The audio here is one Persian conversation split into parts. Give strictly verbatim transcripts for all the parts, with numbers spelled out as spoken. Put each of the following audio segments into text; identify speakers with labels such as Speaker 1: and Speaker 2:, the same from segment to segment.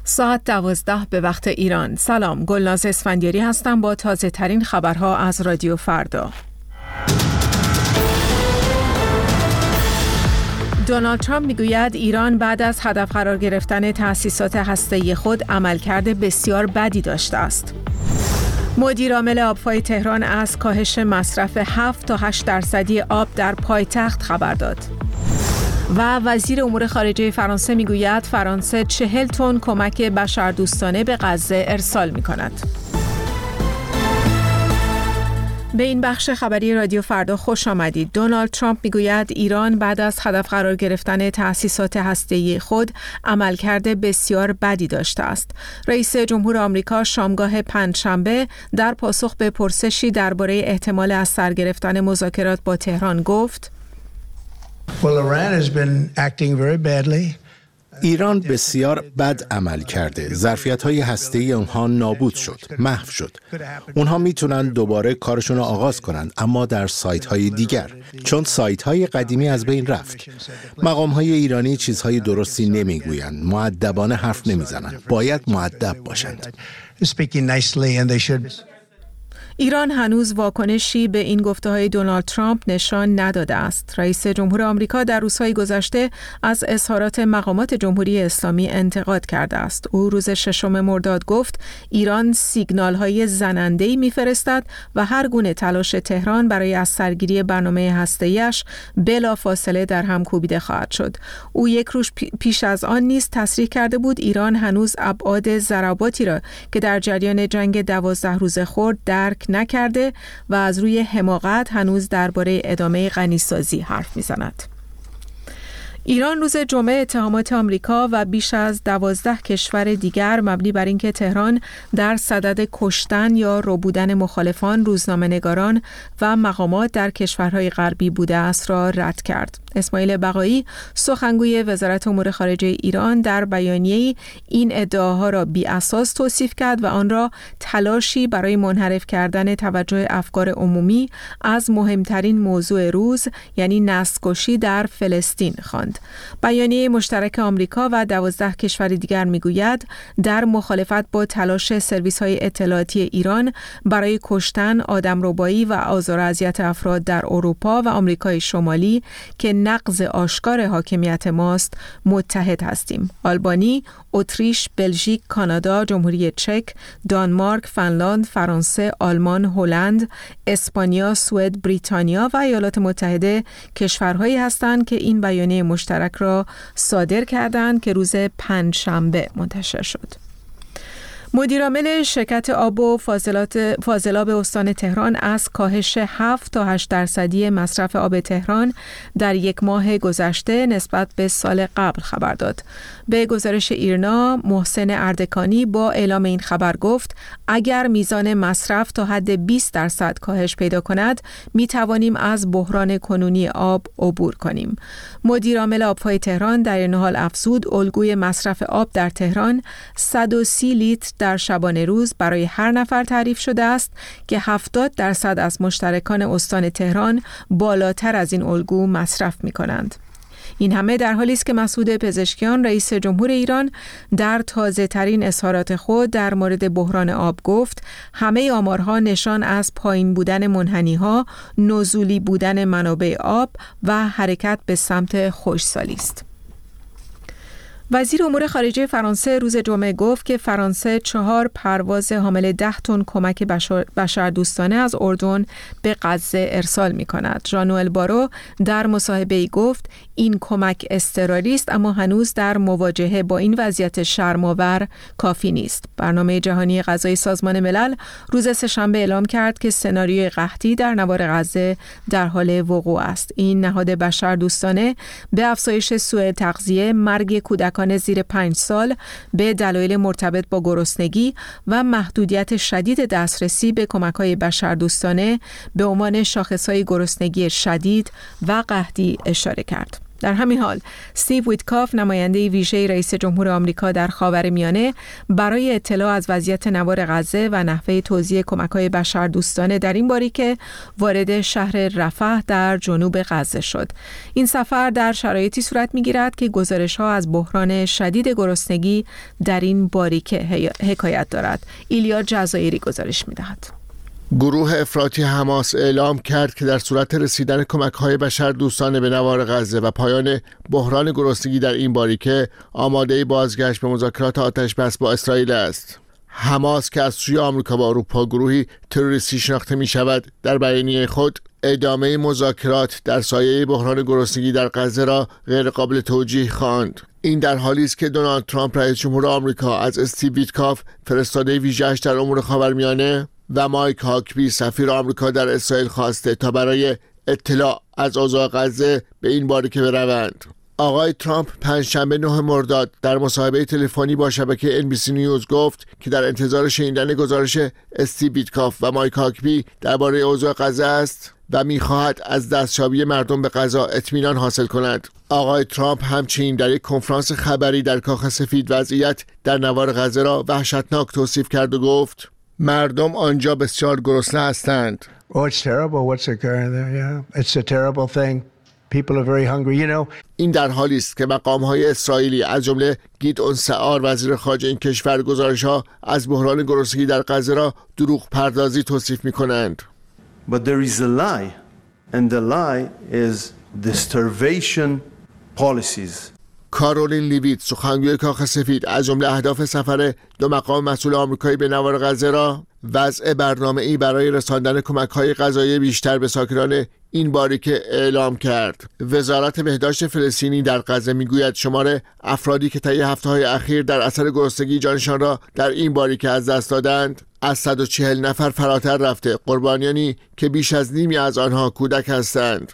Speaker 1: ساعت دوازده به وقت ایران. سلام، گلناز اسفندیاری هستم با تازه ترین خبرها از رادیو فردا. دونالد ترامپ میگوید ایران بعد از هدف قرار گرفتن تأسیسات هسته‌ای خود عملکرد بسیار بدی داشته است. مدیر عامل آبفای تهران از کاهش مصرف هفت تا هشت درصدی آب در پایتخت خبر داد. و وزیر امور خارجه فرانسه میگوید فرانسه چهل تن کمک بشردوستانه به غزه ارسال می‌کند. به این بخش خبری رادیو فردا خوش آمدید. دونالد ترامپ میگوید ایران بعد از هدف قرار گرفتن تأسیسات هسته‌ای خود عملکرد بسیار بدی داشته است. رئیس جمهور آمریکا شامگاه پنجشنبه در پاسخ به پرسشی درباره احتمال از سر گرفتن مذاکرات با تهران گفت:
Speaker 2: Well, Iran has been acting very badly.
Speaker 3: ایران بسیار بد عمل کرده. ظرفیت‌های هسته‌ای اونها نابود شد، محو شد. اونها میتونن دوباره کارشون رو آغاز کنن، اما در سایت‌های دیگر، چون سایت‌های قدیمی از بین رفت. مقام‌های ایرانی چیزهای درستی نمیگویند، مؤدبانه حرف نمیزنند. باید مؤدب باشند.
Speaker 1: ایران هنوز واکنشی به این گفته‌های دونالد ترامپ نشان نداده است. رئیس جمهور آمریکا در روزهای گذشته از اظهارات مقامات جمهوری اسلامی انتقاد کرده است. او روز ششم مرداد گفت ایران سیگنال‌های زننده‌ای می‌فرستد و هر گونه تلاش تهران برای از سرگیری برنامه هسته‌ایش بلافاصله در هم کوبیده خواهد شد. او یک روز پیش از آن نیز تصریح کرده بود ایران هنوز ابعاد ضرباتی را که در جریان جنگ دوازده روزه خورد درک نکرده و از روی حماقت هنوز درباره ادامه غنیسازی حرف میزند. ایران روز جمعه اتهامات آمریکا و بیش از دوازده کشور دیگر مبنی بر اینکه تهران در صدد کشتن یا ربودن مخالفان، روزنامه‌نگاران و مقامات در کشورهای غربی بوده است را رد کرد. اسماعیل بقایی سخنگوی وزارت امور خارجه ایران در بیانیه‌ای این ادعاها را بی اساس توصیف کرد و آن را تلاشی برای منحرف کردن توجه افکار عمومی از مهمترین موضوع روز یعنی نسل‌کشی در فلسطین خواند. بیانیه مشترک آمریکا و دوازده کشور دیگر میگوید در مخالفت با تلاش سرویس‌های اطلاعاتی ایران برای کشتن، آدمربایی و آزار و اذیت افراد در اروپا و آمریکای شمالی که نقض آشکار حاکمیت ماست متحد هستیم. آلبانی، اتریش، بلژیک، کانادا، جمهوری چک، دانمارک، فنلاند، فرانسه، آلمان، هلند، اسپانیا، سوئد، بریتانیا و ایالات متحده کشورهایی هستند که این بیانیه مشترک را صادر کردند که روز پنجشنبه منتشر شد. مدیرعامل شرکت آب و فاضلات فاضلاب استان تهران از کاهش هفت تا هشت درصدی مصرف آب تهران در یک ماه گذشته نسبت به سال قبل خبر داد. به گزارش ایرنا، محسن اردکانی با اعلام این خبر گفت اگر میزان مصرف تا حد بیست درصد کاهش پیدا کند می توانیم از بحران کنونی آب عبور کنیم. مدیرعامل آبفای تهران در این حال افزود الگوی مصرف آب در تهران صد و سی لیتر در شبانه روز برای هر نفر تعریف شده است که هفتاد درصد از مشترکان استان تهران بالاتر از این الگو مصرف می کنند. این همه در حالی است که مسعود پزشکیان رئیس جمهور ایران در تازه ترین اظهارات خود در مورد بحران آب گفت همه آمارها نشان از پایین بودن منحنی‌ها، نزولی بودن منابع آب و حرکت به سمت خشکسالی است. وزیر امور خارجه فرانسه روز جمعه گفت که فرانسه چهار پرواز حامل ده تن کمک بشردوستانه از اردن به غزه ارسال می کند. ژان نوئل بارو در مصاحبه‌ای گفت این کمک اضطراری است اما هنوز در مواجهه با این وضعیت شرم‌آور کافی نیست. برنامه جهانی غذایی سازمان ملل روز سه‌شنبه اعلام کرد که سناریوی قحطی در نوار غزه در حال وقوع است. این نهاد بشردوستانه به افزایش سوء تغذیه، مرگ کودکان زیر پنج سال به دلایل مرتبط با گرسنگی و محدودیت شدید دسترسی به کمک‌های بشردوستانه به عنوان شاخص‌های گرسنگی شدید و قحطی اشاره کرد. در همین حال استیو ویتکاف نماینده ویژه رئیس جمهور آمریکا در خاورمیانه برای اطلاع از وضعیت نوار غزه و نحوه توزیع کمک‌های بشردوستانه در این باریکه وارد شهر رفح در جنوب غزه شد. این سفر در شرایطی صورت می‌گیرد که گزارش‌ها از بحران شدید گرسنگی در این باریکه حکایت دارد. ایلیا جزایری گزارش می‌دهد.
Speaker 4: گروه افراطی حماس اعلام کرد که در صورت رسیدن کمک‌های بشردوستانه به نوار غزه و پایان بحران گرسنگی در این باریکه آماده بازگشت به مذاکرات آتش‌بس با اسرائیل است. حماس که از سوی آمریکا و اروپا گروهی تروریستی شناخته می شود در بیانیه خود ادامه مذاکرات در سایه بحران گرسنگی در غزه را غیر قابل توجیه خواند. این در حالی است که دونالد ترامپ رئیس جمهور آمریکا از استیو ویتکاف فرستاده ویژه‌اش در امور خاورمیانه و مایک هاکبی سفیر آمریکا در اسرائیل خواسته تا برای اطلاع از اوضاع غزه به این باریکه بروند. آقای ترامپ پنجشنبه نه مرداد در مصاحبه تلفنی با شبکه ان بی سی نیوز گفت که در انتظار شنیدن گزارش استیو ویتکاف و مایک هاکبی درباره اوضاع غزه است و می‌خواهد از دستیابی مردم به غذا اطمینان حاصل کند. آقای ترامپ همچنین در یک کنفرانس خبری در کاخ سفید وضعیت در نوار غزه را وحشتناک توصیف کرد و گفت مردم آنجا بسیار گرسنه هستند.
Speaker 2: Oh, it's terrible what's occurring there. Yeah, it's a terrible thing. People are very hungry, you know.
Speaker 4: این در حالی است که مقام‌های اسرائیلی از جمله گیدئون سعار وزیر خارجه این کشور گزارش‌ها از بحران گرسنگی در غزه را دروغ پردازی توصیف می‌کنند.
Speaker 5: But there is a lie, and the lie is the starvation policies.
Speaker 4: کارولین لیویت سخنگوی کاخ سفید از جمله اهداف سفر دو مقام مسئول آمریکایی به نوار غزه را وضع برنامه‌ای برای رساندن کمک‌های غذایی بیشتر به ساکنان این باریکه اعلام کرد. وزارت بهداشت فلسطینی در غزه میگوید شمار افرادی که طی هفته‌های اخیر در اثر گرسنگی جانشان را در این باریکه از دست دادند از صد و چهل نفر فراتر رفته، قربانیانی که بیش از نیمی از آنها کودک هستند.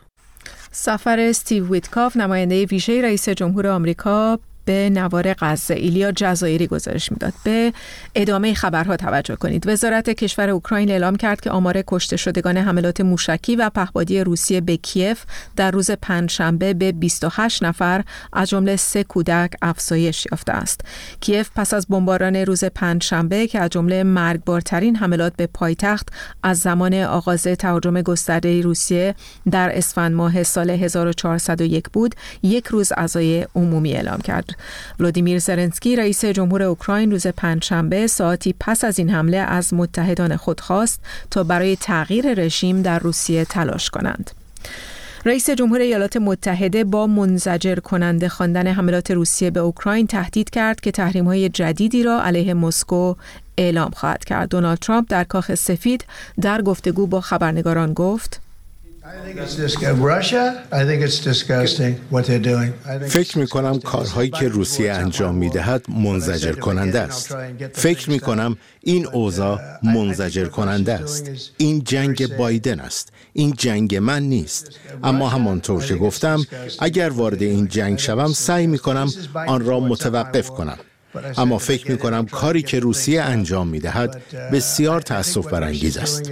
Speaker 1: سفر استیو ویتکاف نماینده ویژه رئیس جمهور آمریکا به نوار غزه. ایلیا جزایری گزارش میداد. به ادامه خبرها توجه کنید. وزارت کشور اوکراین اعلام کرد که آمار کشته شدگان حملات موشکی و پهپادی روسیه به کیف در روز پنجشنبه به بیست و هشت نفر از جمله سه کودک افزایش یافته است. کیف پس از بمباران روز پنجشنبه که از جمله مرگبارترین حملات به پایتخت از زمان آغاز تهاجم گسترده روسیه در اسفند ماه سال هزار و چهارصد و یک بود، یک روز عزای عمومی اعلام کرد. ولادیمیر زلنسکی رئیس جمهور اوکراین روز پنجشنبه ساعتی پس از این حمله از متحدان خود خواست تا برای تغییر رژیم در روسیه تلاش کنند. رئیس جمهور ایالات متحده با منزجر کننده خواندن حملات روسیه به اوکراین تهدید کرد که تحریم‌های جدیدی را علیه مسکو اعلام خواهد کرد. دونالد ترامپ در کاخ سفید در گفتگو با خبرنگاران گفت:
Speaker 3: فکر می کنم کارهایی که روسیه انجام می دهد منزجر کننده است. فکر می کنم این اوضاع منزجر کننده است. این جنگ بایدن است. این جنگ من نیست. اما همانطور که گفتم اگر وارد این جنگ شوم سعی می کنم آن را متوقف کنم. اما فکر می کنم کاری که روسیه انجام می دهد بسیار تأسف برانگیز است.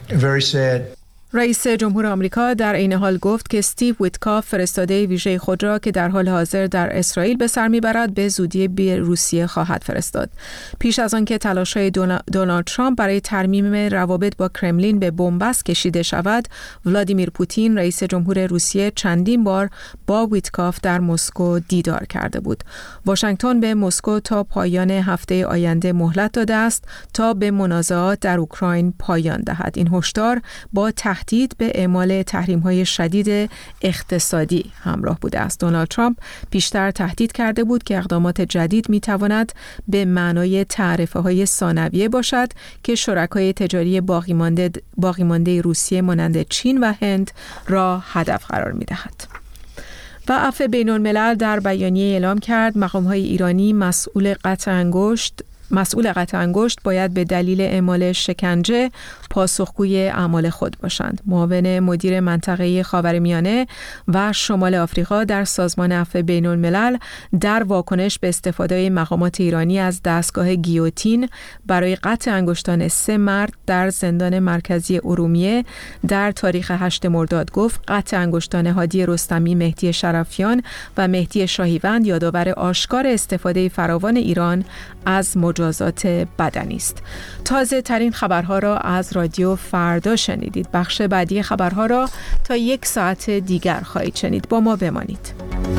Speaker 1: رئیس جمهور آمریکا در عین حال گفت که استیو ویتکاف فرستاده ویژه خود را که در حال حاضر در اسرائیل به سر میبرد به زودی به روسیه خواهد فرستاد. پیش از آن که تلاش‌های دونالد ترامپ برای ترمیم روابط با کرملین به بنبست کشیده شود، ولادیمیر پوتین رئیس جمهور روسیه چندین بار با ویتکاف در مسکو دیدار کرده بود. واشنگتن به مسکو تا پایان هفته آینده مهلت داده است تا به منازعات در اوکراین پایان دهد. این هشدار با تهدید به اعمال تحریم‌های شدید اقتصادی همراه بوده است. دونالد ترامپ پیشتر تهدید کرده بود که اقدامات جدید می‌تواند به معنای تعرفه‌های ثانویه باشد که شرکای تجاری باقی مانده باقی مانده روسیه مانند چین و هند را هدف قرار می‌دهد. و عفو بین‌الملل در بیانیه اعلام کرد مقام‌های ایرانی مسئول قطع انگشت مسئول قطع انگشت باید به دلیل اعمال شکنجه پاسخگوی اعمال خود باشند. معاون مدیر منطقه خاورمیانه و شمال آفریقا در سازمان عفو بین الملل در واکنش به استفاده مقامات ایرانی از دستگاه گیوتین برای قطع انگشتان سه مرد در زندان مرکزی ارومیه در تاریخ هشتم مرداد گفت قطع انگشتان هادی رستمی، مهدی شرفیان و مهدی شاهیوند یادآور آشکار استفاده فراوان ایران از مجازات بدنی است. تازه ترین خبرها را از رادیو فردا شنیدید. بخش بعدی خبرها را تا یک ساعت دیگر خواهید شنید. با ما بمانید.